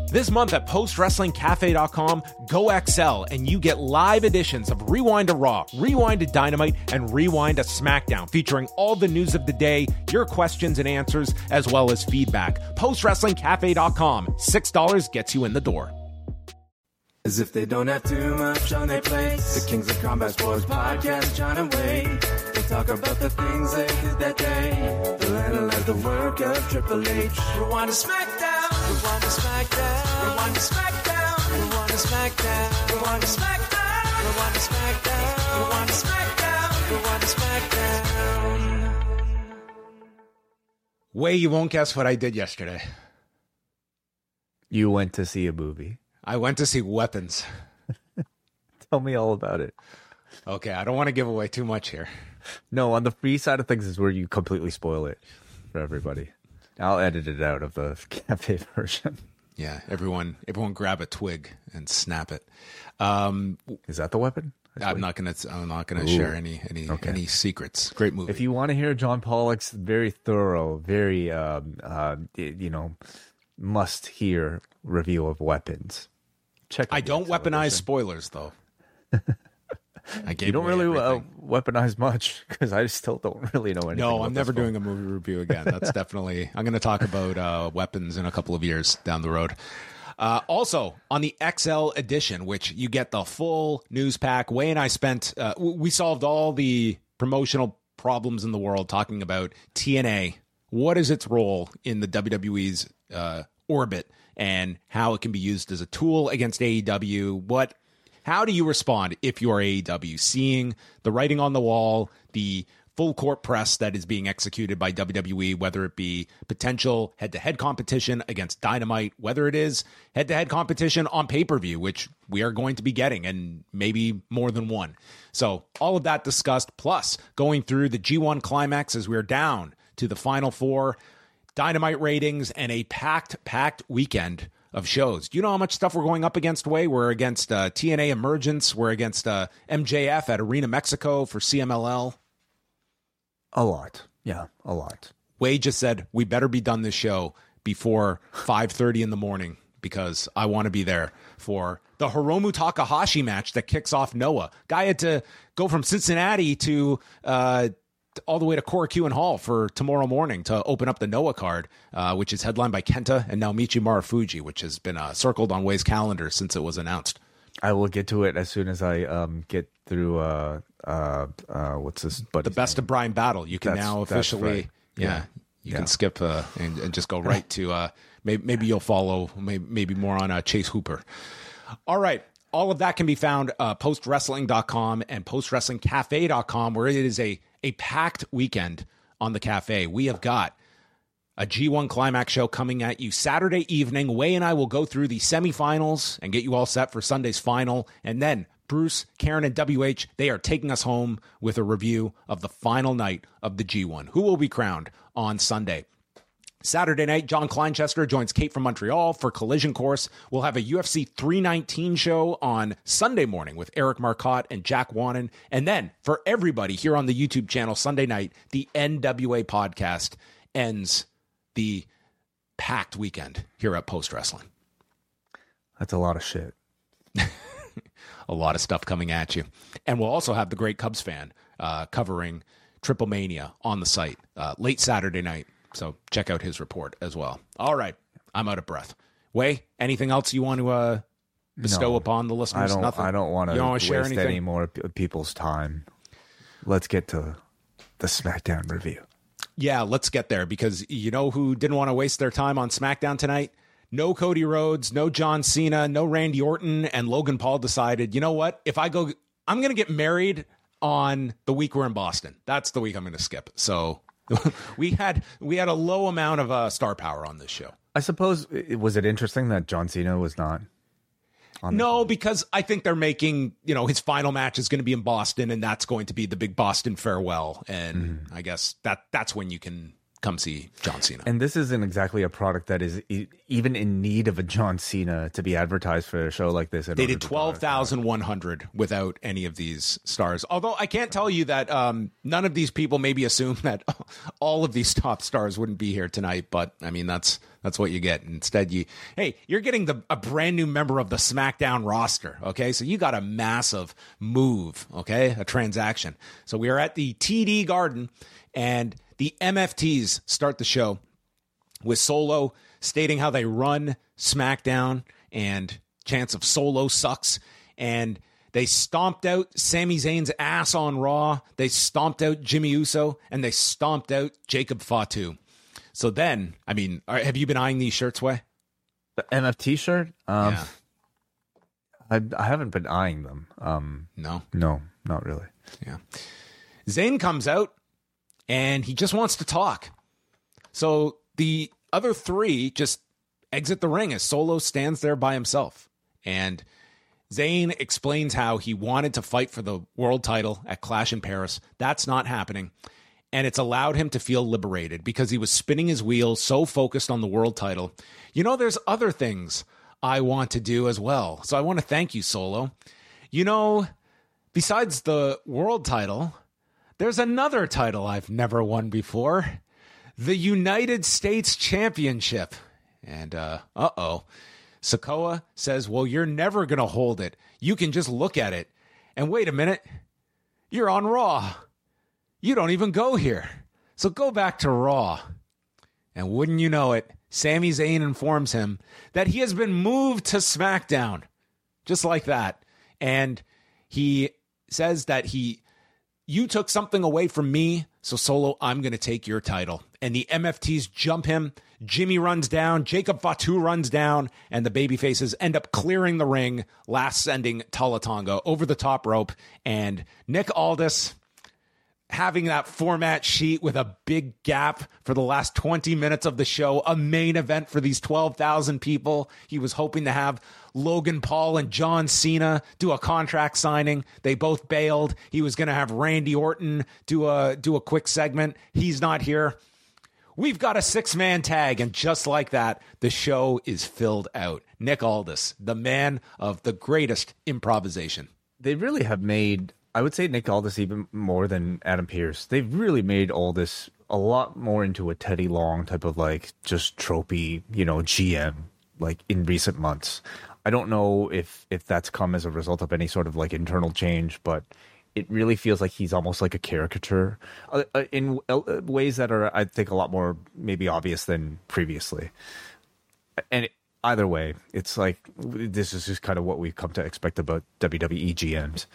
This month at PostWrestlingCafe.com, go XL and you get live editions of Rewind to Raw, Rewind to Dynamite, and Rewind to SmackDown, featuring all the news of the day, your questions and answers, as well as feedback. PostWrestlingCafe.com, $6 gets you in the door. As if they don't have too much on their plate. The Kings of Combat Sports Podcast, John and Wade. They talk about the things they did that day. They'll analyze the work of Triple H. Rewind to SmackDown. Rewind to SmackDown. Rewind to SmackDown. Rewind to SmackDown. Rewind to SmackDown. Rewind to SmackDown. Rewind to SmackDown. Rewind to SmackDown. Way, you won't guess what I did yesterday. You went to see a movie. I went to see Weapons. Tell me all about it. Okay, I don't want to give away too much here. No, on the free side of things is where you completely spoil it for everybody. I'll edit it out of the cafe version. Yeah, everyone grab a twig and snap it. Is that the weapon? I'm not gonna share any secrets. Great movie. If you want to hear John Pollock's very thorough, very must hear review of Weapons, check. I don't weaponize spoilers though. You don't really weaponize much because I still don't really know anything. No, I'm never doing a movie review again. That's definitely. I'm going to talk about Weapons in a couple of years down the road. Also, on the XL edition, which you get the full news pack, Way and I spent. We solved all the promotional problems in the world talking about TNA. What is its role in the WWE's orbit and how it can be used as a tool against AEW? How do you respond if you are AEW, seeing the writing on the wall, the full court press that is being executed by WWE, whether it be potential head-to-head competition against Dynamite, whether it is head-to-head competition on pay-per-view, which we are going to be getting, and maybe more than one. So all of that discussed, plus going through the G1 climax as we're down to the final four, Dynamite ratings, and a packed weekend of shows. Do you know how much stuff we're going up against, Way? We're against TNA Emergence. We're against MJF at Arena Mexico for CMLL. A lot. Yeah, a lot. Way just said, we better be done this show before 5:30 in the morning because I want to be there for the Hiromu Takahashi match that kicks off Noah. Guy had to go from Cincinnati to all the way to Korakuen Hall for tomorrow morning to open up the Noah card, which is headlined by Kenta and Naomichi Marufuji, which has been circled on Way's calendar since it was announced. I will get to it as soon as I get through what's this? The Best of Bryan Battle. You can now officially, right. You can skip and just go right to maybe you'll follow maybe more on Chase Hooper. All right. All of that can be found postwrestling.com and postwrestlingcafe.com, where it is a packed weekend on the cafe. We have got a G1 Climax show coming at you Saturday evening. Way and I will go through the semifinals and get you all set for Sunday's final. And then Bruce, Karen, and WH, they are taking us home with a review of the final night of the G1. Who will be crowned on Sunday? Saturday night, John Kleinchester joins Kate from Montreal for Collision Course. We'll have a UFC 319 show on Sunday morning with Eric Marcotte and Jack Wannon. And then for everybody here on the YouTube channel, Sunday night, the NWA podcast ends the packed weekend here at Post Wrestling. That's a lot of shit. A lot of stuff coming at you. And we'll also have the Great Cubs fan covering Triple Mania on the site late Saturday night. So check out his report as well. All right. I'm out of breath. Way, anything else you want to bestow upon the listeners? I don't want to waste any more people's time. Let's get to the SmackDown review. Yeah, let's get there, because you know who didn't want to waste their time on SmackDown tonight? No Cody Rhodes, no John Cena, no Randy Orton, and Logan Paul decided, you know what? If I go, I'm going to get married on the week we're in Boston. That's the week I'm going to skip. So we had a low amount of star power on this show. I suppose, was it interesting that John Cena was not on? No, because I think they're making, his final match is going to be in Boston, and that's going to be the big Boston farewell. And I guess that's when you can come see John Cena. And this isn't exactly a product that is even in need of a John Cena to be advertised for a show like this. They did 12,100 without any of these stars. Although I can't tell you that none of these people maybe assume that all of these top stars wouldn't be here tonight. But I mean, that's what you get. Instead, you're getting a brand new member of the SmackDown roster. Okay, so you got a massive move. Okay, a transaction. So we are at the TD Garden, and the MFTs start the show with Solo stating how they run SmackDown and chants of Solo sucks. And they stomped out Sami Zayn's ass on Raw. They stomped out Jimmy Uso, and they stomped out Jacob Fatu. So then, I mean, have you been eyeing these shirts, Way? The MFT shirt? Yeah. I haven't been eyeing them. No, not really. Yeah. Zayn comes out, and he just wants to talk. So the other three just exit the ring as Solo stands there by himself. And Zayn explains how he wanted to fight for the world title at Clash in Paris. That's not happening. And it's allowed him to feel liberated because he was spinning his wheels so focused on the world title. You know, there's other things I want to do as well. So I want to thank you, Solo. You know, besides the world title, there's another title I've never won before. The United States Championship. And, Sikoa says, well, you're never going to hold it. You can just look at it. And wait a minute. You're on Raw. You don't even go here. So go back to Raw. And wouldn't you know it, Sami Zayn informs him that he has been moved to SmackDown. Just like that. And he says that you took something away from me, so Solo, I'm going to take your title. And the MFTs jump him. Jimmy runs down. Jacob Fatu runs down. And the babyfaces end up clearing the ring, last sending Tala Tonga over the top rope. And Nick Aldis, having that format sheet with a big gap for the last 20 minutes of the show, a main event for these 12,000 people. He was hoping to have Logan Paul and John Cena do a contract signing. They both bailed. He was going to have Randy Orton do a quick segment. He's not here. We've got a 6-man tag, and just like that, the show is filled out. Nick Aldis, the man of the greatest improvisation. They really have made, I would say, Nick Aldis even more than Adam Pearce. They've really made Aldis a lot more into a Teddy Long type of like just tropey, GM like in recent months. I don't know if that's come as a result of any sort of like internal change, but it really feels like he's almost like a caricature in ways that are, I think, a lot more maybe obvious than previously. And either way, it's like this is just kind of what we've come to expect about WWE GMs.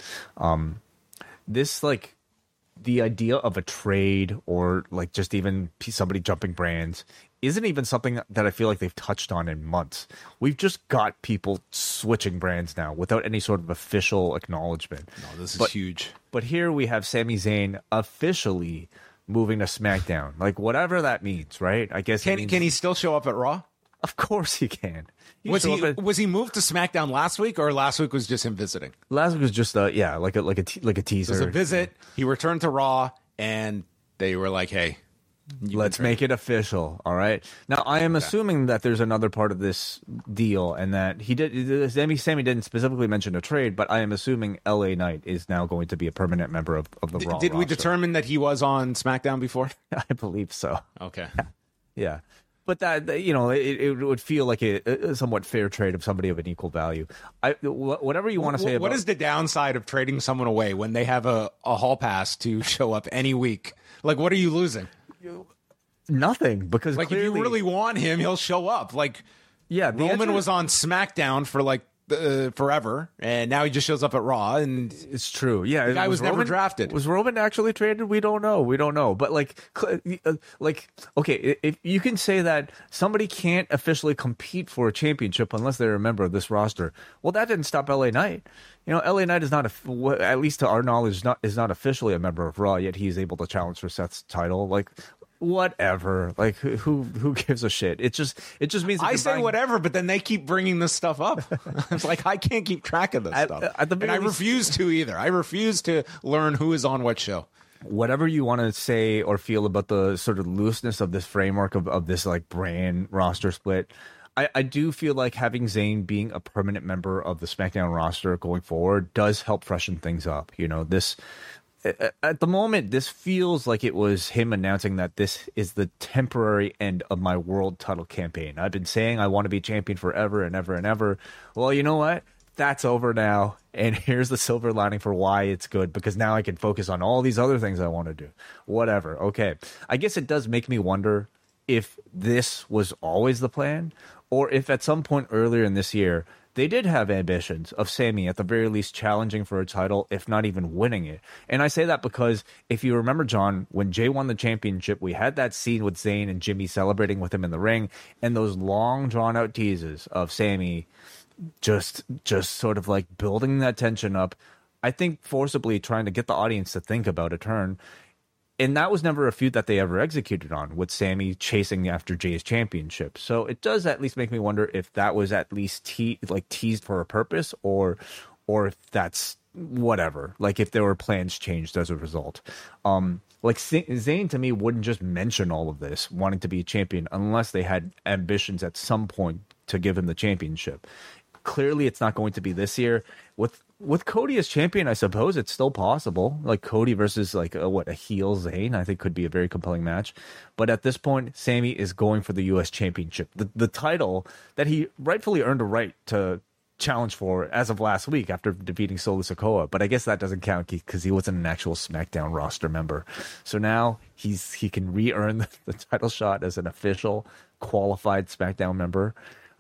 This, like, the idea of a trade or like just even somebody jumping brands isn't even something that I feel like they've touched on in months. We've just got people switching brands now without any sort of official acknowledgement. No, this is huge. But here we have Sami Zayn officially moving to SmackDown. Like, whatever that means, right? I guess can he still show up at Raw? Of course he can. Was he moved to SmackDown last week, or last week was just him visiting? Last week was just like a teaser. It was a visit. He returned to Raw, and they were like, "Hey, let's make it official." All right. Now I am assuming that there's another part of this deal, and that Sami didn't specifically mention a trade, but I am assuming LA Knight is now going to be a permanent member of the Raw. Did we roster. determine that he was on SmackDown before? I believe so. Okay. Yeah. But that, it would feel like a somewhat fair trade of somebody of an equal value. Whatever you want to say about... What is the downside of trading someone away when they have a hall pass to show up any week? Like, what are you losing? Nothing, because like clearly, if you really want him, he'll show up. Like, yeah, Roman was on SmackDown for like forever, and now he just shows up at Raw, and it's true. Yeah, the guy was never drafted. Was Roman actually traded? We don't know. But okay, if you can say that somebody can't officially compete for a championship unless they're a member of this roster, well, that didn't stop LA Knight. LA Knight is not, at least to our knowledge, is not officially a member of Raw, yet he is able to challenge for Seth's title. Like, whatever. Like, who gives a shit? It just means I say whatever, but then they keep bringing this stuff up. It's like I can't keep track of this stuff, and I refuse to either. I refuse to learn who is on what show. whatever you want to say or feel about the sort of looseness of this framework of this like brand roster split, I do feel like having Zayn being a permanent member of the SmackDown roster going forward does help freshen things up. You know, this at the moment, this feels like it was him announcing that this is the temporary end of my world title campaign. I've been saying I want to be champion forever and ever and ever. Well, you know what? That's over now. And here's the silver lining for why it's good, because now I can focus on all these other things I want to do. Whatever. Okay. I guess it does make me wonder if this was always the plan, or if at some point earlier in this year, they did have ambitions of Sami at the very least challenging for a title, if not even winning it. And I say that because if you remember, John, when Jay won the championship, we had that scene with Zayn and Jimmy celebrating with him in the ring, and those long drawn out teases of Sami just sort of like building that tension up, I think forcibly trying to get the audience to think about a turn. And that was never a feud that they ever executed on, with Sami chasing after Jay's championship. So it does at least make me wonder if that was at least teased for a purpose, or if that's whatever. Like if there were plans changed as a result. Like Zayn to me wouldn't just mention all of this, wanting to be a champion, unless they had ambitions at some point to give him the championship. Clearly, it's not going to be this year. With Cody as champion, I suppose it's still possible. Like Cody versus like a heel Zayn, I think could be a very compelling match. But at this point, Sami is going for the U.S. Championship, the title that he rightfully earned a right to challenge for as of last week after defeating Solo Sikoa. But I guess that doesn't count because he wasn't an actual SmackDown roster member. So now he can re-earn the title shot as an official qualified SmackDown member.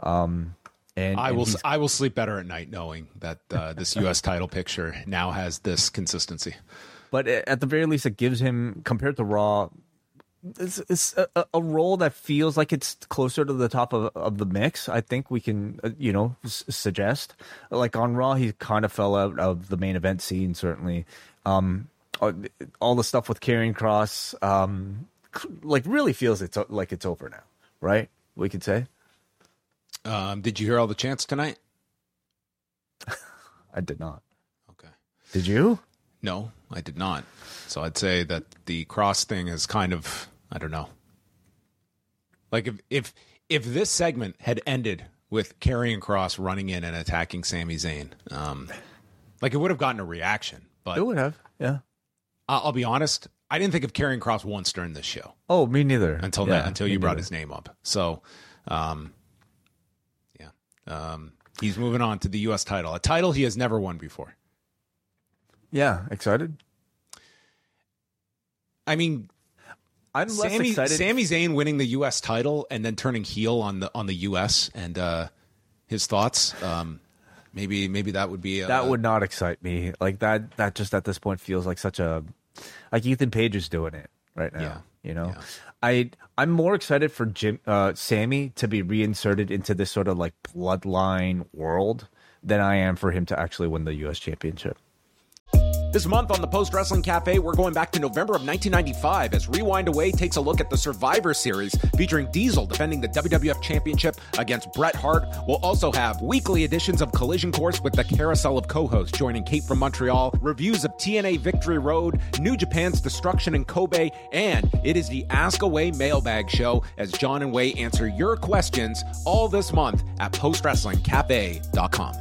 And I will sleep better at night knowing that this U.S. title picture now has this consistency. But at the very least, it gives him, compared to Raw, it's a role that feels like it's closer to the top of the mix. I think we can, suggest. Like on Raw, he kind of fell out of the main event scene, certainly. All the stuff with Karrion Kross, like really feels it's over now, right? We could say. Did you hear all the chants tonight? I did not. Okay. Did you? No, I did not. So I'd say that the Cross thing is kind of, I don't know. Like if this segment had ended with Karrion Kross running in and attacking Sami Zayn, like it would have gotten a reaction. But it would have, yeah. I'll be honest, I didn't think of Karrion Kross once during this show. Oh, me neither. Until you brought his name up. So, he's moving on to the U.S. title, a title he has never won before. Yeah, excited? I mean, I'm less excited. Sami Zayn winning the U.S. title and then turning heel on the U.S. and his thoughts. Maybe that would be that would not excite me. Like that just at this point feels like such a, like Ethan Page is doing it right now. Yeah. You know, yeah. I'm more excited for Sami to be reinserted into this sort of like bloodline world than I am for him to actually win the U.S. championship. This month on the Post Wrestling Cafe, we're going back to November of 1995 as Rewind Away takes a look at the Survivor Series featuring Diesel defending the WWF Championship against Bret Hart. We'll also have weekly editions of Collision Course with the Carousel of co-hosts joining Kate from Montreal, reviews of TNA Victory Road, New Japan's Destruction in Kobe, and it is the Ask Away Mailbag Show as John and Wai answer your questions all this month at postwrestlingcafe.com.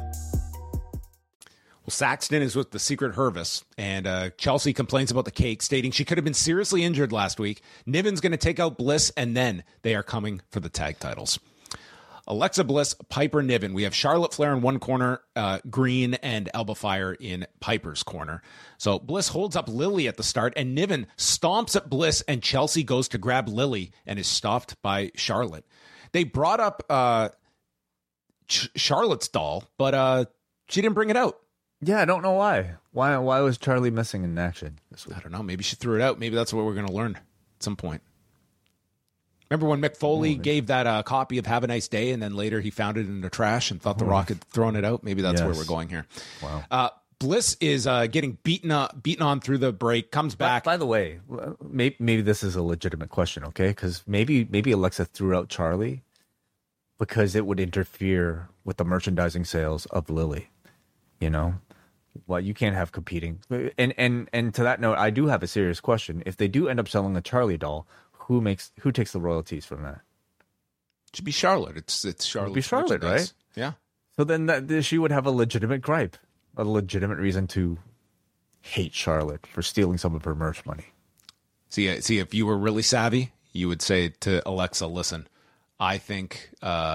Saxton is with the Secret Hervis, and Chelsea complains about the cake, stating she could have been seriously injured last week. Niven's going to take out Bliss, and then they are coming for the tag titles. Alexa Bliss, Piper Niven. We have Charlotte Flair in one corner, Green and Alba Fire in Piper's corner. So Bliss holds up Lily at the start, and Niven stomps at Bliss, and Chelsea goes to grab Lily and is stopped by Charlotte. They brought up Charlotte's doll, but she didn't bring it out. Yeah, I don't know why. Why was Charlie missing in action this week? I don't know. Maybe she threw it out. Maybe that's what we're going to learn at some point. Remember when Mick Foley gave that copy of Have a Nice Day, and then later he found it in the trash and thought The Rock had thrown it out? Maybe that's where we're going here. Wow. Bliss is getting beaten on through the break, comes back. By the way, maybe this is a legitimate question, okay? Because maybe Alexa threw out Charlie because it would interfere with the merchandising sales of Lily, you know? Well, you can't have competing. And to that note, I do have a serious question. If they do end up selling a Charlie doll, who takes the royalties from that? It should be Charlotte. It's Charlotte. It'd be Charlotte, right? Yeah. So then she would have a legitimate gripe, a legitimate reason to hate Charlotte for stealing some of her merch money. See, if you were really savvy, you would say to Alexa, "Listen, I think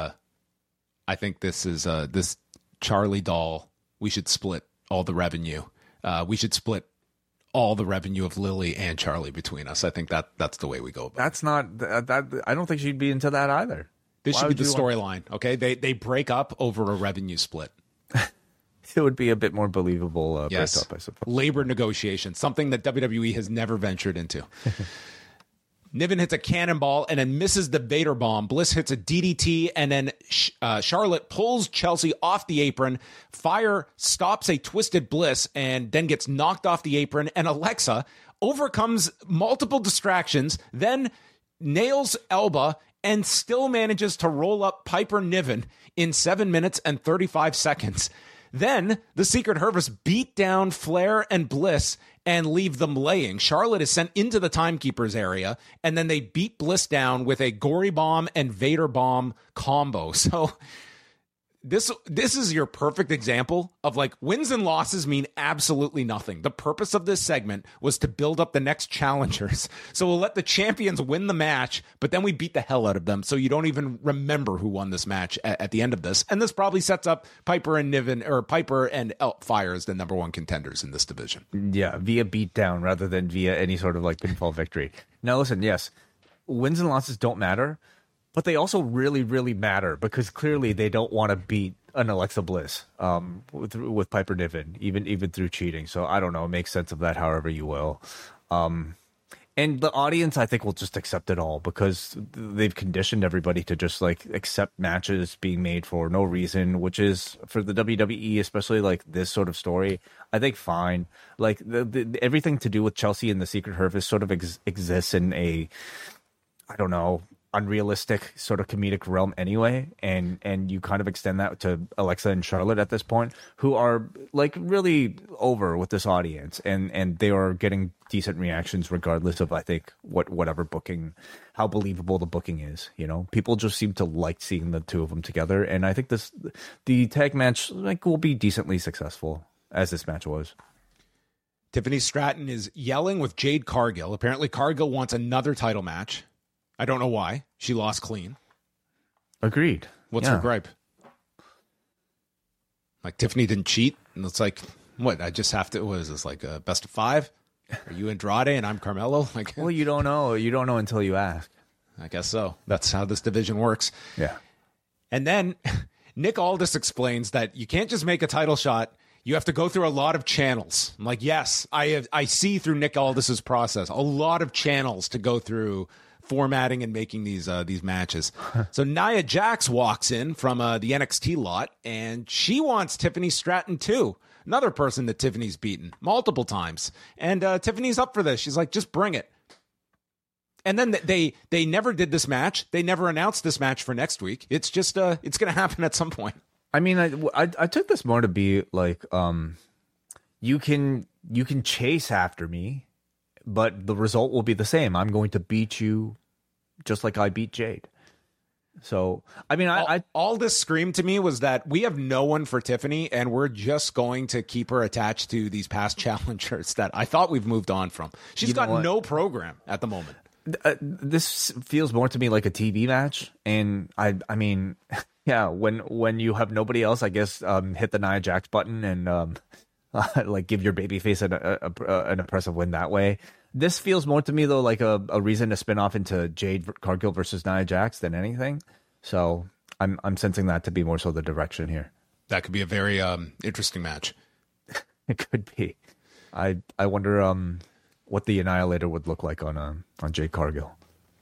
this is this Charlie doll. We should split all the revenue. We should split all the revenue of Lily and Charlie between us. I think that's the way we go about it." That's not that. I don't think she'd be into that either. This should be the storyline. Okay, they break up over a revenue split. It would be a bit more believable yes. breakup, I suppose. Labor negotiations, something that WWE has never ventured into. Niven hits a cannonball and then misses the Vader bomb. Bliss hits a DDT, and then Charlotte pulls Chelsea off the apron. Fire stops a twisted Bliss and then gets knocked off the apron. And Alexa overcomes multiple distractions, then nails Elba and still manages to roll up Piper Niven in 7 minutes and 35 seconds. Then the Secret Service beat down Flair and Bliss and leave them laying. Charlotte is sent into the Timekeepers area, and then they beat Bliss down with a Gory Bomb and Vader Bomb combo. So this is your perfect example of like wins and losses mean absolutely nothing. The purpose of this segment was to build up the next challengers. So we'll let the champions win the match, but then we beat the hell out of them. So you don't even remember who won this match at the end of this. And this probably sets up Piper and Niven, or Piper and Fire as the number one contenders in this division. Yeah, via beatdown rather than via any sort of like pinfall victory. Now listen, yes, wins and losses don't matter, but they also really, really matter because clearly they don't want to beat an Alexa Bliss with Piper Niven, even through cheating. So I don't know. Make sense of that however you will. And the audience, I think, will just accept it all because they've conditioned everybody to just like accept matches being made for no reason, which is for the WWE, especially like this sort of story, I think fine. Like everything to do with Chelsea and the Secret Service sort of exists in a, I don't know, unrealistic sort of comedic realm anyway, and you kind of extend that to Alexa and Charlotte at this point, who are like really over with this audience, and they are getting decent reactions regardless of I think whatever booking, how believable the booking is. You know, people just seem to like seeing the two of them together, and I think the tag match like will be decently successful as this match was. Tiffany Stratton is yelling with Jade Cargill. Apparently Cargill wants another title match. I don't know why. She lost clean. Agreed. What's her gripe? Like, Tiffany didn't cheat? And it's like, what? I just have to, what is this, like a best of 5? Are you Andrade and I'm Carmelo? Like, well, you don't know. You don't know until you ask. I guess so. That's how this division works. Yeah. And then Nick Aldis explains that you can't just make a title shot. You have to go through a lot of channels. I'm like, yes, I see through Nick Aldis's process. A lot of channels to go through formatting and making these matches. So Nia Jax walks in from the NXT lot, and she wants Tiffany Stratton too. Another person that Tiffany's beaten multiple times. And Tiffany's up for this. She's like, just bring it. And then they never did this match. They never announced this match for next week. It's just it's going to happen at some point. I mean, I took this more to be like, you can chase after me, but the result will be the same. I'm going to beat you just like I beat Jade. So, I mean, all this screamed to me was that we have no one for Tiffany, and we're just going to keep her attached to these past challengers that I thought we've moved on from. She's got no program at the moment. This feels more to me like a TV match, and I mean, yeah, when you have nobody else, I guess hit the Nia Jax button and like give your babyface an impressive win that way. This feels more to me though like a reason to spin off into Jade Cargill versus Nia Jax than anything. So I'm sensing that to be more so the direction here. That could be a very interesting match. It could be. I wonder what the Annihilator would look like on Jade Cargill.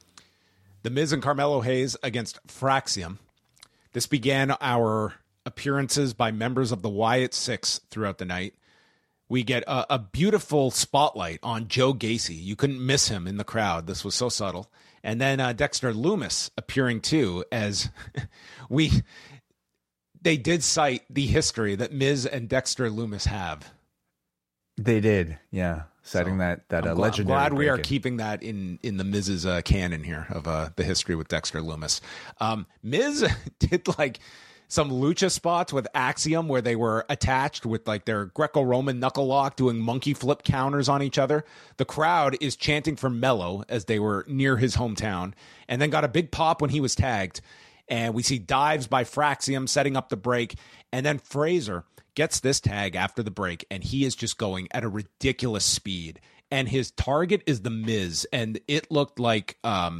The Miz and Carmelo Hayes against Fraxium. This began our appearances by members of the Wyatt Six throughout the night. We get a beautiful spotlight on Joe Gacy. You couldn't miss him in the crowd. This was so subtle. And then Dexter Lumis appearing too, as they did cite the history that Miz and Dexter Lumis have They did, yeah. Setting So, that I'm legendary. glad we are break-in. keeping that in the Miz's canon here of the history with Dexter Loomis. Miz did like some lucha spots with Axiom where they were attached with like their Greco-Roman knuckle lock doing monkey flip counters on each other. The crowd is chanting for Mello as they were near his hometown, and then got a big pop when he was tagged. And we see dives by Fraxium setting up the break, and then Fraser gets this tag after the break, and he is just going at a ridiculous speed. And his target is the Miz, and it looked like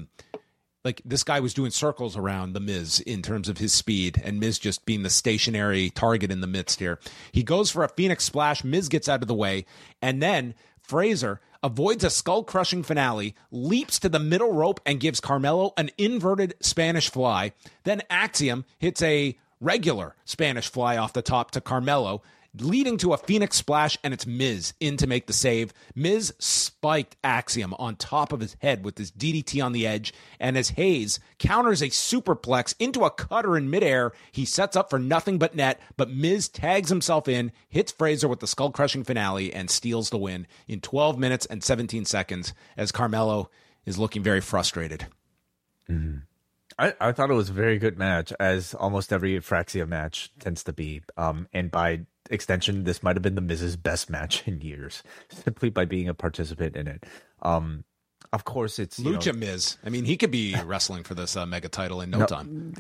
this guy was doing circles around the Miz in terms of his speed, and Miz just being the stationary target in the midst here. He goes for a Phoenix Splash. Miz gets out of the way, and then Fraser avoids a skull-crushing finale, leaps to the middle rope, and gives Carmelo an inverted Spanish fly. Then Axiom hits a regular Spanish fly off the top to Carmelo, leading to a Phoenix Splash, and it's Miz in to make the save. Miz spiked Axiom on top of his head with his DDT on the edge, and as Hayes counters a superplex into a cutter in midair, he sets up for nothing but net, but Miz tags himself in, hits Fraser with the skull-crushing finale, and steals the win in 12 minutes and 17 seconds as Carmelo is looking very frustrated. Mm-hmm. I thought it was a very good match, as almost every Fraxia match tends to be. And by extension, this might have been the Miz's best match in years, simply by being a participant in it. Of course, it's Lucha Miz. I mean, he could be wrestling for this mega title in no time.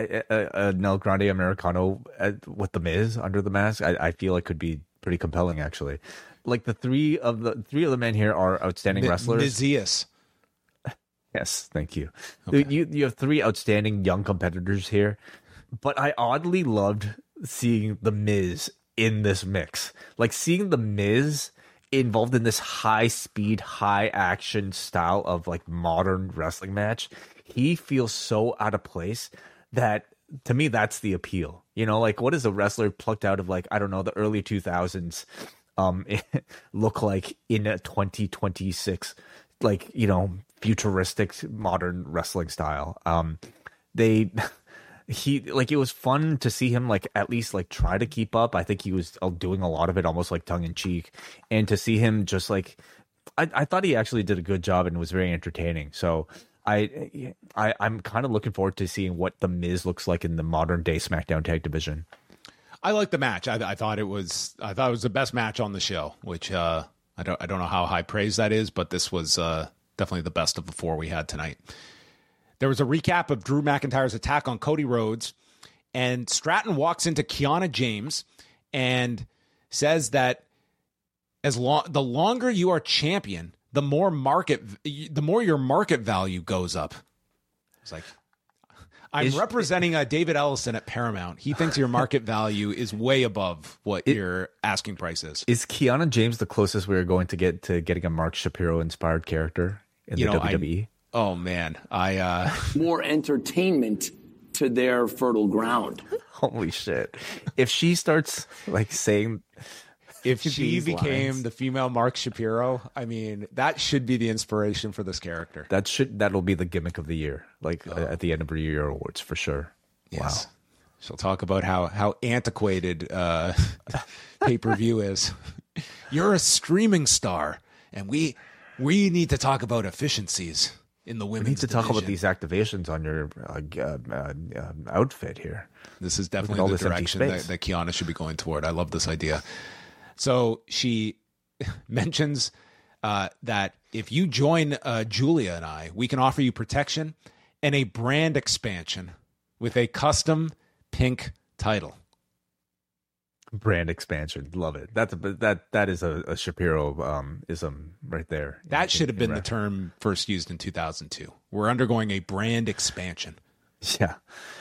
El Grande Americano with the Miz under the mask, I feel it could be pretty compelling, actually. Like the three of the men here are outstanding wrestlers. Mizius. Yes, thank you. Okay. You have three outstanding young competitors here, but I oddly loved seeing the Miz in this mix. Like seeing the Miz involved in this high speed, high action style of like modern wrestling match. He feels so out of place that to me that's the appeal. You know, like what is a wrestler plucked out of like, I don't know, the early 2000s look like in a 2026 like, you know, futuristic modern wrestling style. It was fun to see him like at least like try to keep up. I think he was doing a lot of it almost like tongue in cheek, and to see him just like I thought he actually did a good job and was very entertaining. So I'm kind of looking forward to seeing what the Miz looks like in the modern day SmackDown tag division. I like the match. I thought it was the best match on the show, which I don't know how high praise that is, but this was definitely the best of the four we had tonight. There was a recap of Drew McIntyre's attack on Cody Rhodes, and Stratton walks into Kiana James and says that the longer you are champion, the more your market value goes up. It's like, I'm representing David Ellison at Paramount. He thinks your market value is way above what your asking price is. Is Kiana James the closest we are going to get to getting a Mark Shapiro inspired character in the WWE? Oh man, more entertainment to their fertile ground. Holy shit! If she starts like saying, if she became lines, the female Mark Shapiro, I mean, that should be the inspiration for this character. That'll be the gimmick of the year, like at the end of year awards for sure. Yes. Wow. She'll talk about how antiquated pay-per-view is. You're a streaming star, and we need to talk about efficiencies in the women's We need to division. talk about these activations on your outfit here. This is definitely the direction that Kiana should be going toward. I love this idea. So she mentions that if you join Julia and I, we can offer you protection and a brand expansion with a custom pink title. Brand expansion, love it. That is a Shapiro ism right there. That should have been the term first used in 2002. We're undergoing a brand expansion. Yeah,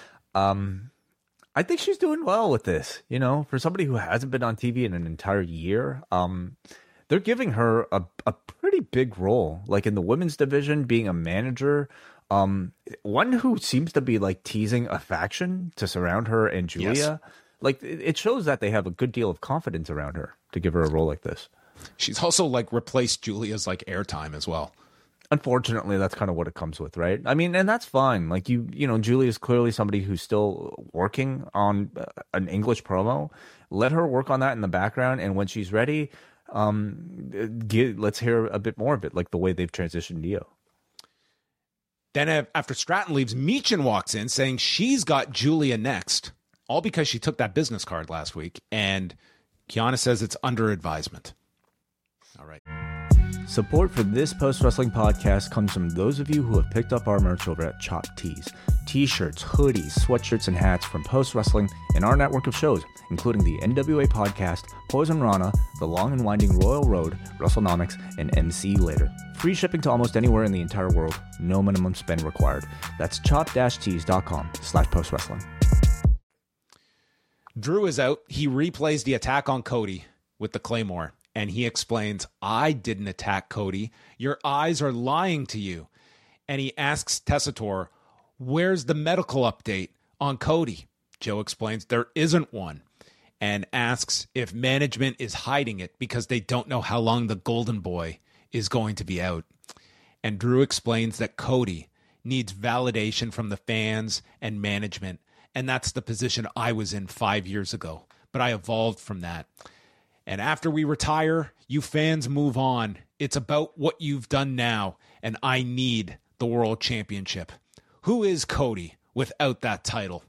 I think she's doing well with this. You know, for somebody who hasn't been on TV in an entire year, they're giving her a pretty big role, like in the women's division, being a manager. One who seems to be like teasing a faction to surround her and Julia. Yes. Like, it shows that they have a good deal of confidence around her to give her a role like this. She's also like replaced Julia's like airtime as well. Unfortunately, that's kind of what it comes with, right? I mean, and that's fine. Like you know, Julia's clearly somebody who's still working on an English promo. Let her work on that in the background, and when she's ready, Let's hear a bit more of it, like the way they've transitioned Neo. Then after Stratton leaves, Meechin walks in saying she's got Julia next, all because she took that business card last week. And Kiana says it's under advisement. All right. Support for this post-wrestling podcast comes from those of you who have picked up our merch over at Chop Tees. T-shirts, hoodies, sweatshirts, and hats from post-wrestling and our network of shows, including the NWA podcast, Poison Rana, The Long and Winding Royal Road, WrestleNomics, and MC Later. Free shipping to almost anywhere in the entire world. No minimum spend required. That's chop-tees.com/postwrestling. Drew is out. He replays the attack on Cody with the Claymore. And he explains, I didn't attack Cody. Your eyes are lying to you. And he asks Tessitore, where's the medical update on Cody? Joe explains there isn't one. And asks if management is hiding it because they don't know how long the Golden Boy is going to be out. And Drew explains that Cody needs validation from the fans and management. And that's the position I was in 5 years ago. But I evolved from that. And after we retire, you fans move on. It's about what you've done now, and I need the world championship. Who is Cody without that title?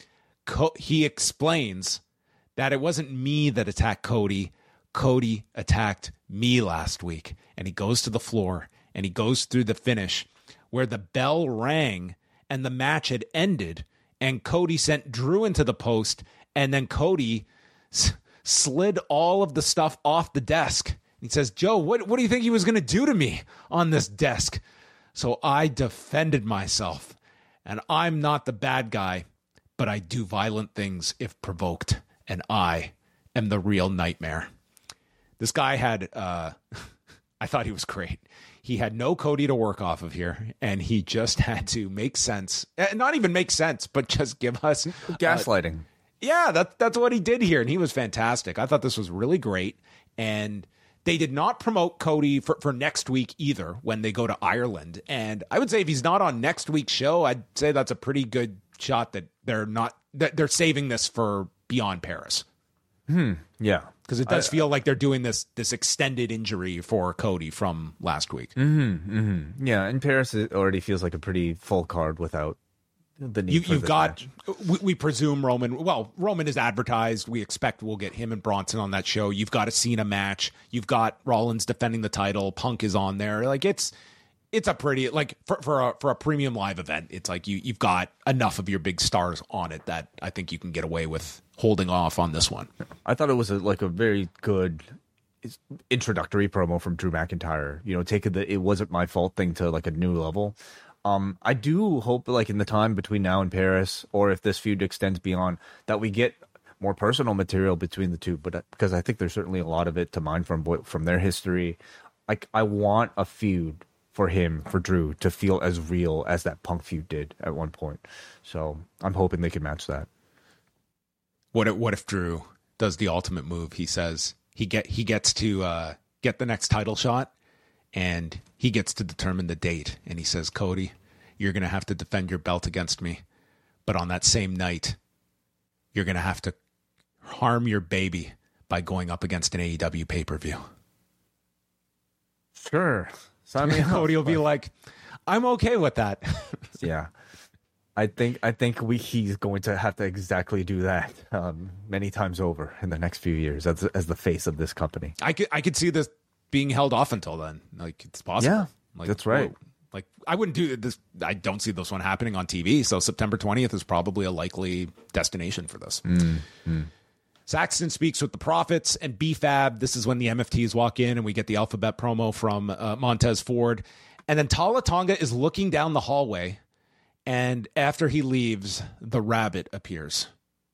He explains that it wasn't me that attacked Cody. Cody attacked me last week. And he goes to the floor, and he goes through the finish where the bell rang, and the match had ended, and Cody sent Drew into the post, and then Cody slid all of the stuff off the desk. He says, Joe, what do you think he was going to do to me on this desk? So I defended myself. And I'm not the bad guy, but I do violent things if provoked. And I am the real nightmare. This guy had, I thought he was great. He had no Cody to work off of here. And he just had to make sense. Not even make sense, but just give us gaslighting. Yeah, that's what he did here, and he was fantastic. I thought this was really great, and they did not promote Cody for next week either when they go to Ireland. And I would say if he's not on next week's show, I'd say that's a pretty good shot that they're saving this for Beyond Paris. Yeah, because it does feel like they're doing this extended injury for Cody from last week. Yeah, in Paris it already feels like a pretty full card without the need for you've got match. We presume Roman is advertised. We expect we'll get him and Bronson on that show. You've got a Cena match. You've got Rollins defending the title. Punk is on there. Like it's a pretty, like for a premium live event, it's like you've got enough of your big stars on it that I think you can get away with holding off on this one. I thought it was a very good introductory promo from Drew McIntyre, taking the "it wasn't my fault" thing to like a new level. I do hope, like in the time between now and Paris, or if this feud extends beyond, that we get more personal material between the two. But because I think there's certainly a lot of it to mine from their history. Like I want a feud for Drew, to feel as real as that Punk feud did at one point. So I'm hoping they can match that. What if Drew does the ultimate move? He says he gets to get the next title shot. And he gets to determine the date. And he says, Cody, you're going to have to defend your belt against me. But on that same night, you're going to have to harm your baby by going up against an AEW pay-per-view. Sure. Cody will be like, I'm okay with that. Yeah. I think he's going to have to exactly do that many times over in the next few years as the face of this company. I could see this being held off until then. Like it's possible. Yeah, like, that's right. Like I wouldn't do this. I don't see this one happening on TV. So September 20th is probably a likely destination for this. Saxton speaks with the Prophets and B-Fab. This is when the MFTs walk in and we get the alphabet promo from Montez Ford. And then Tala Tonga is looking down the hallway. And after he leaves, the Rabbit appears.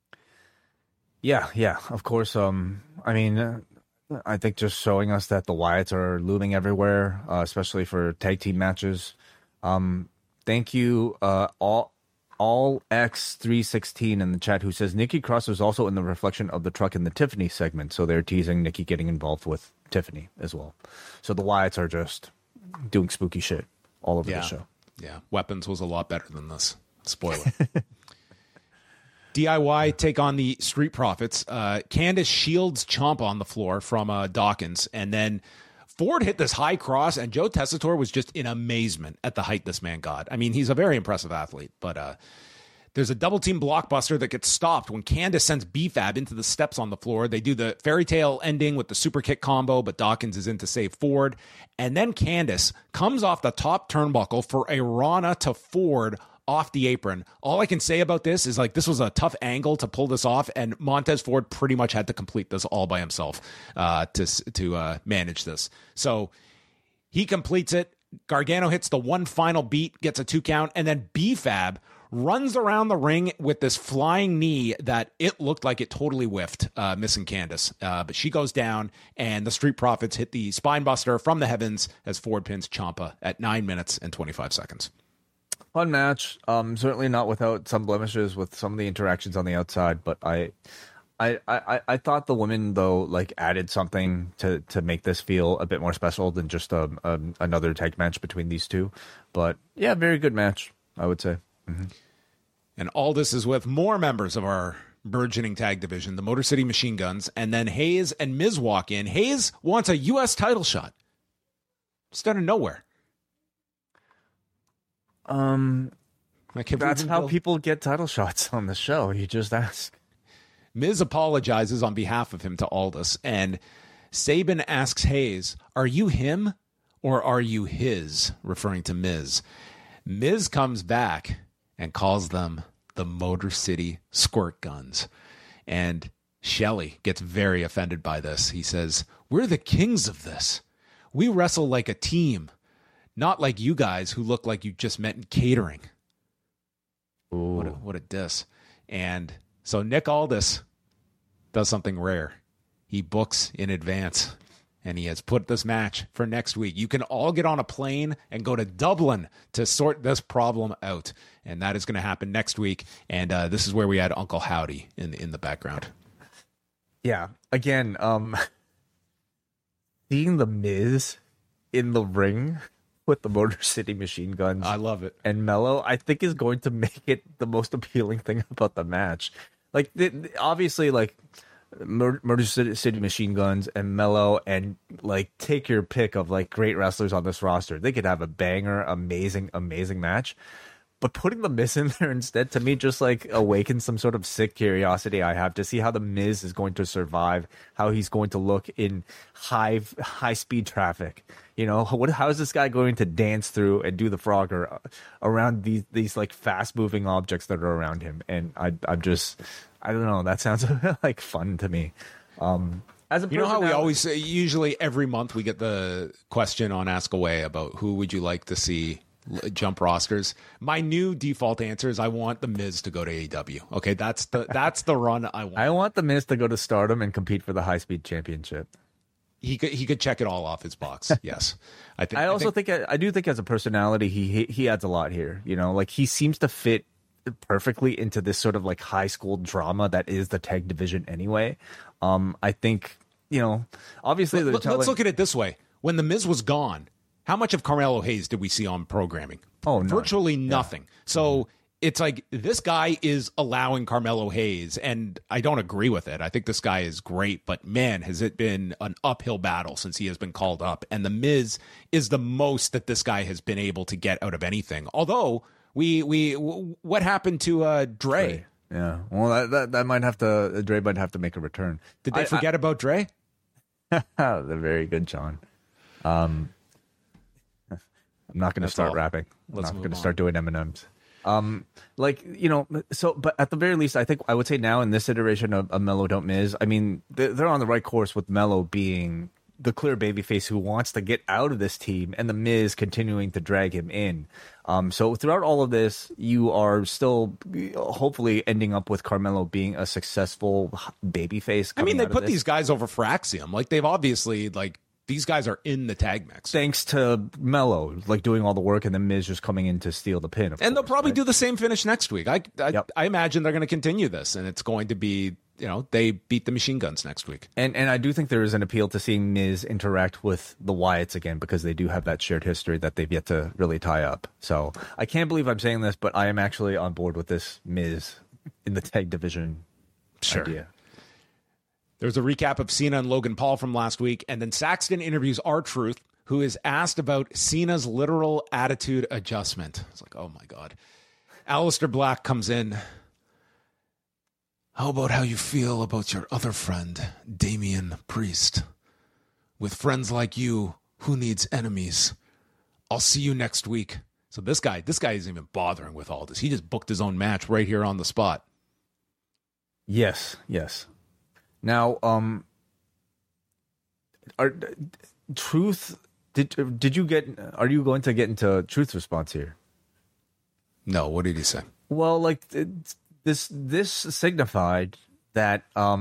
Yeah, of course. I think just showing us that the Wyatts are looming everywhere, especially for tag team matches. Thank you, all X316 in the chat, who says Nikki Cross was also in the reflection of the truck in the Tiffany segment. So they're teasing Nikki getting involved with Tiffany as well. So the Wyatts are just doing spooky shit all over the show. Yeah, Weapons was a lot better than this. Spoiler. DIY take on the Street Profits. Candace shields Ciampa on the floor from Dawkins, and then Ford hit this high cross, and Joe Tessitore was just in amazement at the height this man got. I mean, he's a very impressive athlete, but there's a double team blockbuster that gets stopped when Candace sends BFAB into the steps on the floor. They do the fairy tale ending with the super kick combo, but Dawkins is in to save Ford. And then Candace comes off the top turnbuckle for a Rana to Ford off the apron. All I can say about this is, like, this was a tough angle to pull this off, and Montez Ford pretty much had to complete this all by himself to manage this. So he completes it. Gargano hits the one final beat, gets a 2 count, and then BFAB runs around the ring with this flying knee that it looked like it totally whiffed, missing Candace. But she goes down, and the Street Profits hit the spine buster from the heavens as Ford pins Ciampa at 9 minutes and 25 seconds. Fun match. Certainly not without some blemishes with some of the interactions on the outside, but I thought the women, though, like, added something to make this feel a bit more special than just another tag match between these two. But yeah, very good match, I would say. Mm-hmm. And all this is with more members of our burgeoning tag division, the Motor City Machine Guns, and then Hayes and Miz walk in. Hayes wants a U.S. title shot. Just out of nowhere. That's how people get title shots on the show. You just ask. Miz apologizes on behalf of him to Aldis, and Sabin asks Hayes, "Are you him or are you his?" referring to Miz. Miz comes back and calls them the Motor City Squirt Guns. And Shelley gets very offended by this. He says, "We're the kings of this. We wrestle like a team, not like you guys who look like you just met in catering." Ooh. What a diss. And so Nick Aldis does something rare. He books in advance, and he has put this match for next week. You can all get on a plane and go to Dublin to sort this problem out. And that is going to happen next week. And this is where we had Uncle Howdy in the background. Yeah. Again, seeing the Miz in the ring with the Motor City Machine Guns, I love it, and Mello, I think is going to make it the most appealing thing about the match. Like, obviously, like, Motor City Machine Guns and Mello, and, like, take your pick of, like, great wrestlers on this roster. They could have a banger, amazing match. But putting the Miz in there instead, to me, just, like, awakens some sort of sick curiosity I have to see how the Miz is going to survive, how he's going to look in high speed traffic. You know, how is this guy going to dance through and do the Frogger around these like fast moving objects that are around him? And I don't know. That sounds like fun to me. As a you know how we always say, usually every month we get the question on Ask Away about who would you like to see jump rosters. My new default answer is I want the Miz to go to AEW. Okay, that's the run I want. I want the Miz to go to Stardom and compete for the high speed championship. He could check it all off his box. Yes, I think. I do think as a personality, he adds a lot here. You know, like, he seems to fit perfectly into this sort of like high school drama that is the tag division anyway. I think, you know, obviously let's look at it this way: when the Miz was gone, how much of Carmelo Hayes did we see on programming? Oh, none. Virtually nothing. Yeah. So it's like this guy is allowing Carmelo Hayes, and I don't agree with it. I think this guy is great, but man, has it been an uphill battle since he has been called up. And the Miz is the most that this guy has been able to get out of anything. Although what happened to Dre? Yeah, well, that might have to, Dre might have to make a return. Did they forget about Dre? They're very good, John. I'm not going to start rapping. I'm not going to start doing M&Ms. Like, you know, so, but at the very least, I would say now in this iteration of Mello Don't Miz, I mean, they're on the right course with Mello being the clear babyface who wants to get out of this team, and the Miz continuing to drag him in. So throughout all of this, you are still hopefully ending up with Carmelo being a successful babyface. I mean, they put these guys over for Axiom. Like, they've obviously, like, these guys are in the tag mix. Thanks to Mello, like, doing all the work, and then Miz just coming in to steal the pin. And they'll probably do the same finish next week. I imagine they're going to continue this, and it's going to be, you know, they beat the Machine Guns next week. And I do think there is an appeal to seeing Miz interact with the Wyatts again, because they do have that shared history that they've yet to really tie up. So I can't believe I'm saying this, but I am actually on board with this Miz in the tag division idea. There's a recap of Cena and Logan Paul from last week, and then Saxton interviews R-Truth, who is asked about Cena's literal attitude adjustment. It's like, oh my God. Aleister Black comes in. How about how you feel about your other friend, Damian Priest? With friends like you, who needs enemies? I'll see you next week. So this guy isn't even bothering with all this. He just booked his own match right here on the spot. Yes. Now, Truth, did you get, are you going to get into Truth's response here? No, what did he say? Well, like this signified that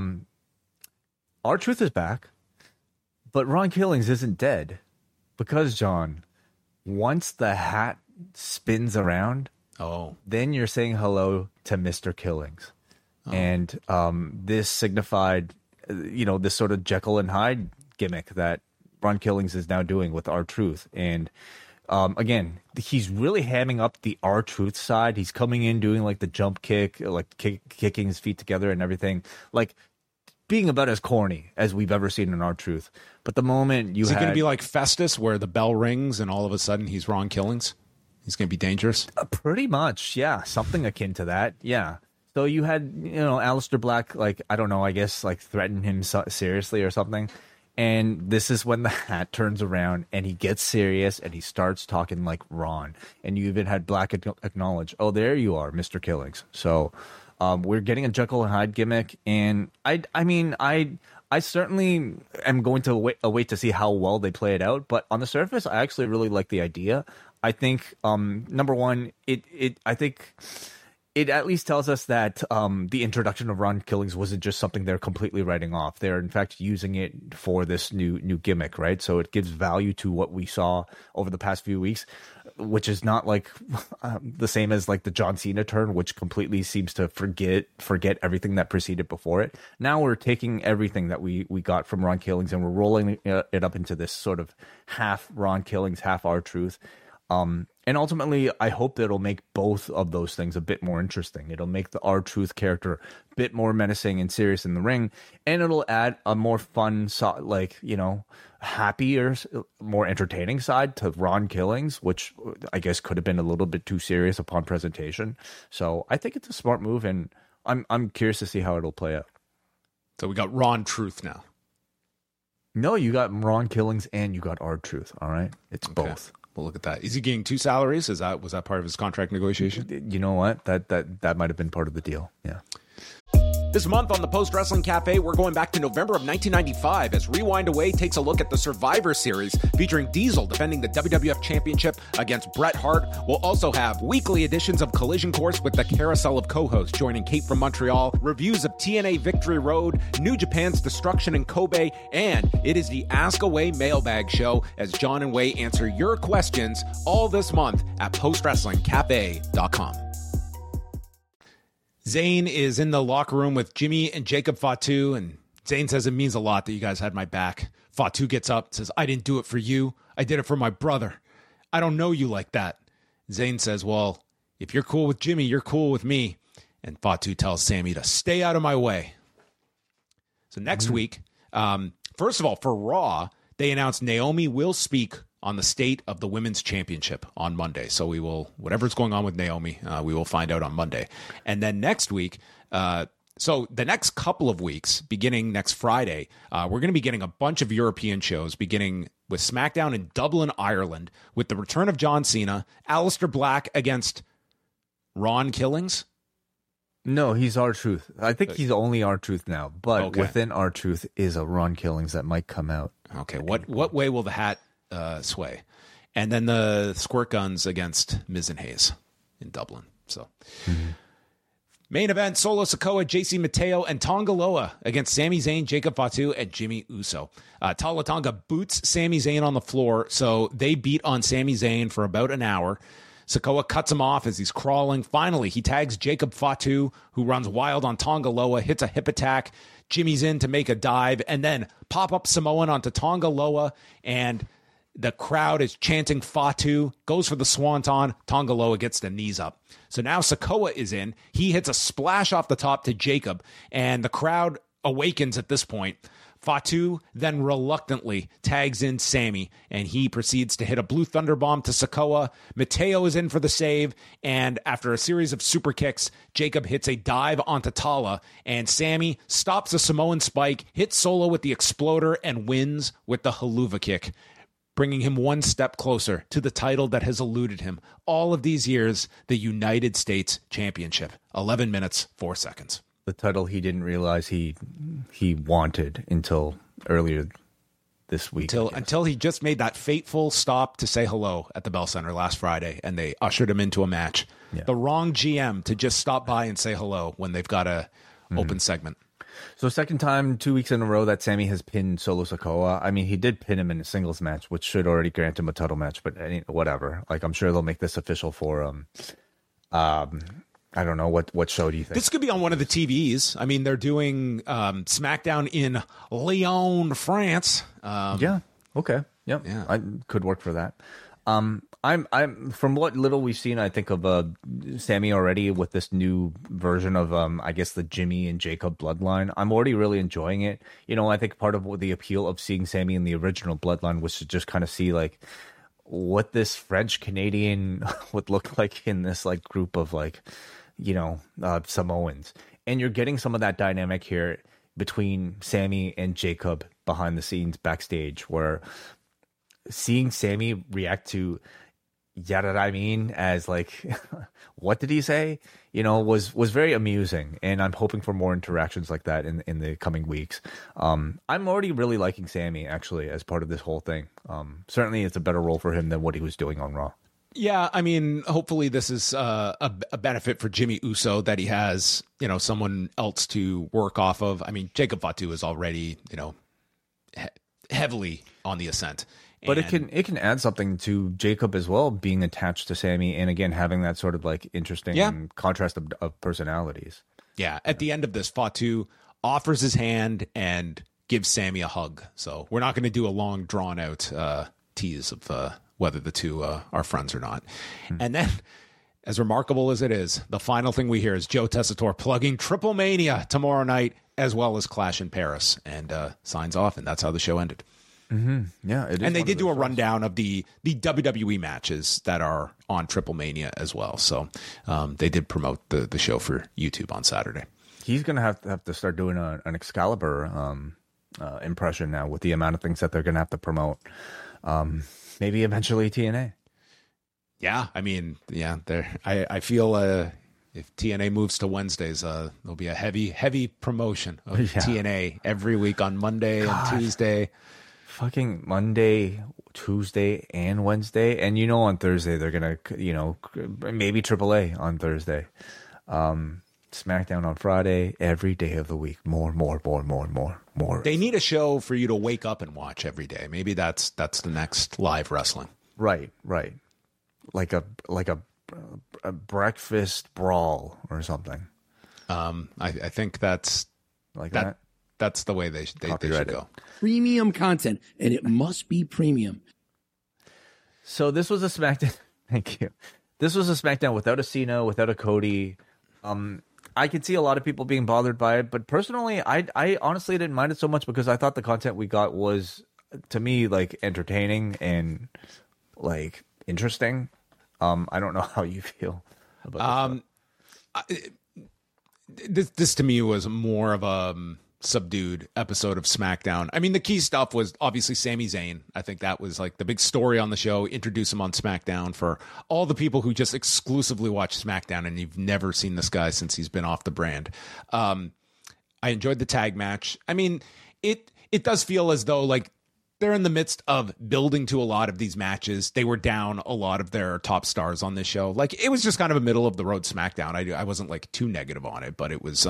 R-Truth is back, but Ron Killings isn't dead because, John, once the hat spins around, then you're saying hello to Mr. Killings. And this signified, this sort of Jekyll and Hyde gimmick that Ron Killings is now doing with R-Truth. And again, he's really hamming up the R-Truth side. He's coming in doing like the jump kick, like kicking his feet together and everything, like being about as corny as we've ever seen in R-Truth. But the moment is he going to be like Festus, where the bell rings and all of a sudden he's Ron Killings? He's going to be dangerous? Pretty much, yeah. Something akin to that, yeah. So you had, Aleister Black, like, I don't know, I guess, like, threaten him seriously or something. And this is when the hat turns around and he gets serious and he starts talking like Ron. And you even had Black acknowledge, oh, there you are, Mr. Killings. So we're getting a Jekyll and Hyde gimmick. And I certainly am going to wait to see how well they play it out. But on the surface, I actually really like the idea. I think, number one, I think it at least tells us that the introduction of Ron Killings wasn't just something they're completely writing off. They're, in fact, using it for this new gimmick, right? So it gives value to what we saw over the past few weeks, which is not like the same as like the John Cena turn, which completely seems to forget everything that preceded before it. Now we're taking everything that we got from Ron Killings and we're rolling it up into this sort of half Ron Killings, half R-Truth. And ultimately, I hope that it'll make both of those things a bit more interesting. It'll make the R-Truth character a bit more menacing and serious in the ring, and it'll add a more fun, happier, more entertaining side to Ron Killings, which I guess could have been a little bit too serious upon presentation. So I think it's a smart move, and I'm curious to see how it'll play out. So we got Ron Truth now. No, you got Ron Killings and you got R-Truth. All right, it's both. Well, look at that. Is he getting 2 salaries? Was that part of his contract negotiation? You know what? That might have been part of the deal. Yeah. This month on the Post Wrestling Cafe, we're going back to November of 1995 as Rewind Away takes a look at the Survivor Series featuring Diesel defending the WWF Championship against Bret Hart. We'll also have weekly editions of Collision Course with the carousel of co-hosts joining Kate from Montreal, reviews of TNA Victory Road, New Japan's Destruction in Kobe, and it is the Ask Away Mailbag Show as John and Wai answer your questions all this month at postwrestlingcafe.com. Zayn is in the locker room with Jimmy and Jacob Fatu, and Zayn says it means a lot that you guys had my back. Fatu gets up, says, I didn't do it for you. I did it for my brother. I don't know you like that. Zayn says, well, if you're cool with Jimmy, you're cool with me. And Fatu tells Sammy to stay out of my way. So next week, first of all, for Raw, they announced Naomi will speak on the state of the women's championship on Monday. So we will, whatever's going on with Naomi, we will find out on Monday. And then next week, so the next couple of weeks, beginning next Friday, we're going to be getting a bunch of European shows, beginning with SmackDown in Dublin, Ireland, with the return of John Cena, Aleister Black against Ron Killings. No, he's R-Truth. I think he's only R-Truth now, but within R-Truth is a Ron Killings that might come out. Okay, what way will the hat sway? And then the squirt guns against Miz and Hayes in Dublin. So main event, Solo Sikoa, JC Mateo, and Tonga Loa against Sami Zayn, Jacob Fatu, and Jimmy Uso. Tala Tonga boots Sami Zayn on the floor, so they beat on Sami Zayn for about an hour. Sikoa cuts him off as he's crawling. Finally, he tags Jacob Fatu, who runs wild on Tonga Loa, hits a hip attack. Jimmy's in to make a dive, and then pop-up Samoan onto Tonga Loa, and The crowd is chanting Fatu, goes for the swanton. Tongaloa gets the knees up. So now Sikoa is in. He hits a splash off the top to Jacob, and the crowd awakens at this point. Fatu then reluctantly tags in Sammy, and he proceeds to hit a Blue Thunder Bomb to Sikoa. Mateo is in for the save, and after a series of super kicks, Jacob hits a dive onto Tala, and Sammy stops a Samoan spike, hits Solo with the exploder, and wins with the haluva kick, bringing him one step closer to the title that has eluded him all of these years, the United States Championship. 11 minutes, 4 seconds. The title he didn't realize he wanted until earlier this week. Until he just made that fateful stop to say hello at the Bell Center last Friday, and they ushered him into a match. Yeah. The wrong GM to just stop by and say hello when they've got a open segment. So second time 2 weeks in a row that Sammy has pinned Solo Sikoa. I mean, he did pin him in a singles match, which should already grant him a title match, but whatever. Like, I'm sure they'll make this official for I don't know. What show do you think? This could be on one of the TVs. I mean, they're doing SmackDown in Lyon, France. Yeah. Okay. Yep. Yeah. I could work for that. I'm from what little we've seen, I think of Sammy already with this new version of I guess the Jimmy and Jacob bloodline. I'm already really enjoying it. You know, I think part of the appeal of seeing Sammy in the original bloodline was to just kind of see like what this French Canadian would look like in this like group of like, you know, Samoans. And you're getting some of that dynamic here between Sammy and Jacob behind the scenes backstage, where seeing Sammy react to "yada I mean" as like, what did he say? You know, was very amusing, and I'm hoping for more interactions like that in the coming weeks. I'm already really liking Sammy actually as part of this whole thing. Certainly, it's a better role for him than what he was doing on Raw. Yeah, I mean, hopefully this is a benefit for Jimmy Uso that he has, you know, someone else to work off of. I mean, Jacob Fatu is already, you know, heavily on the ascent. But it can add something to Jacob as well, being attached to Sammy, and again having that sort of like interesting contrast of personalities. Yeah, at the end of this, Fatu offers his hand and gives Sammy a hug. So we're not going to do a long, drawn out tease of whether the two are friends or not. And then, as remarkable as it is, the final thing we hear is Joe Tessitore plugging Triple Mania tomorrow night, as well as Clash in Paris, and signs off, and that's how the show ended. Mm-hmm. Yeah, it is. And they did do a rundown of the WWE matches that are on Triple Mania as well. So they did promote the show for YouTube on Saturday. He's going to have to start doing an Excalibur impression now with the amount of things that they're going to have to promote. Maybe eventually TNA. Yeah, I mean, yeah, I feel if TNA moves to Wednesdays, there'll be a heavy promotion of TNA every week on Monday and Tuesday. Fucking Monday, Tuesday, and Wednesday. And you know on Thursday they're going to, you know, maybe AAA on Thursday. SmackDown on Friday, every day of the week. More. They need a show for you to wake up and watch every day. Maybe that's the next live wrestling. Right. Like a breakfast brawl or something. I think that's like that. That's the way they should go. Premium content, and it must be premium. So this was a SmackDown. Thank you. This was a SmackDown without a Cena, without a Cody. I could see a lot of people being bothered by it, but personally, I honestly didn't mind it so much because I thought the content we got was, to me, like entertaining and like interesting. I don't know how you feel about this. This to me was more of a subdued episode of SmackDown. I mean, the key stuff was obviously Sami Zayn. I think that was like the big story on the show. Introduce him on SmackDown for all the people who just exclusively watch SmackDown and you've never seen this guy since he's been off the brand. I enjoyed the tag match. I mean, it does feel as though like they're in the midst of building to a lot of these matches. They were down a lot of their top stars on this show. Like it was just kind of a middle of the road SmackDown. I wasn't like too negative on it, but it was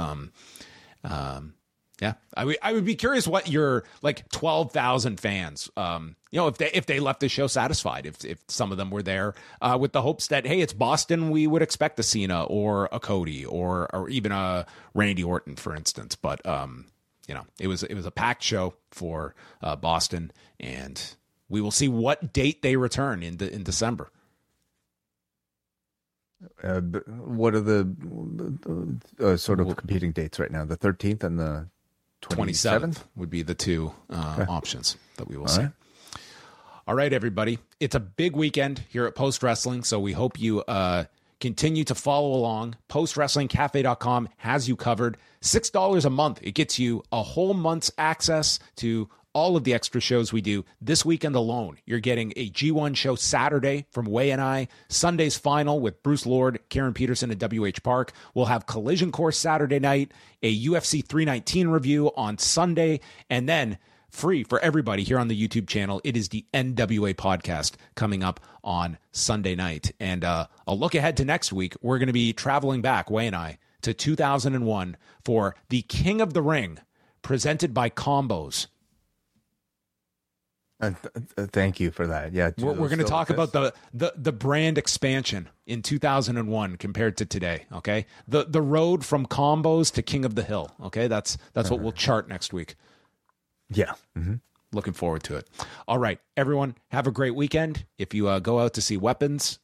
yeah, I would be curious what your like 12,000 fans, you know, if they left the show satisfied, if some of them were there with the hopes that, hey, it's Boston, we would expect a Cena or a Cody or even a Randy Orton, for instance. But you know, it was a packed show for Boston, and We will see what date they return in December. What are the sort of competing dates right now? The 13th and the 27th would be the two options that we will see. Right. All right, everybody. It's a big weekend here at Post Wrestling, so we hope you continue to follow along. PostWrestlingCafe.com has you covered. $6 a month. It gets you a whole month's access to all of the extra shows we do. This weekend alone, you're getting a G1 show Saturday from Way and I, Sunday's final with Bruce Lord, Karen Peterson, and WH Park. We'll have Collision Course Saturday night, a UFC 319 review on Sunday, and then free for everybody here on the YouTube channel, it is the NWA podcast coming up on Sunday night. And a look ahead to next week, we're going to be traveling back, Way and I, to 2001 for the King of the Ring, presented by Combos. Thank you for that. Yeah, we're going to talk about the brand expansion in 2001 compared to today. Okay, the road from Combos to King of the Hill. Okay, that's what we'll chart next week. Yeah, looking forward to it. All right, everyone, have a great weekend. If you go out to see Weapons,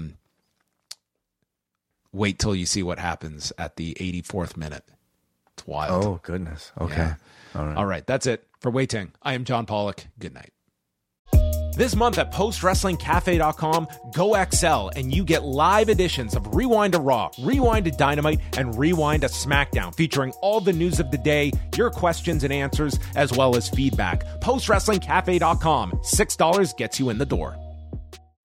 wait till you see what happens at the 84th minute. It's wild. Oh goodness. Okay. Yeah. All right, that's it for Wei Ting. I am John Pollock. Good night. This month at PostWrestlingCafe.com, go XL and you get live editions of Rewind to Raw, Rewind to Dynamite, and Rewind to SmackDown, featuring all the news of the day, your questions and answers, as well as feedback. PostWrestlingCafe.com, $6 gets you in the door.